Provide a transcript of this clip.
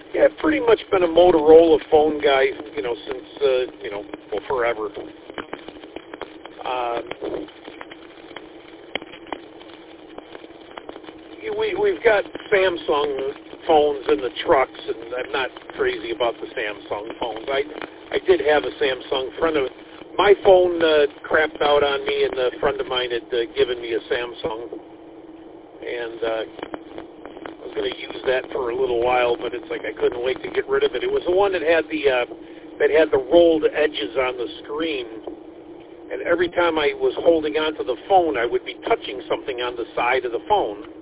Yeah, I've pretty much been a Motorola phone guy, since, forever. We've got Samsung phones in the trucks, and I'm not crazy about the Samsung phones. I did have a Samsung. My phone crapped out on me, and a friend of mine had given me a Samsung, and I was going to use that for a little while, but it's like I couldn't wait to get rid of it. It was the one that had the rolled edges on the screen, and every time I was holding onto the phone, I would be touching something on the side of the phone.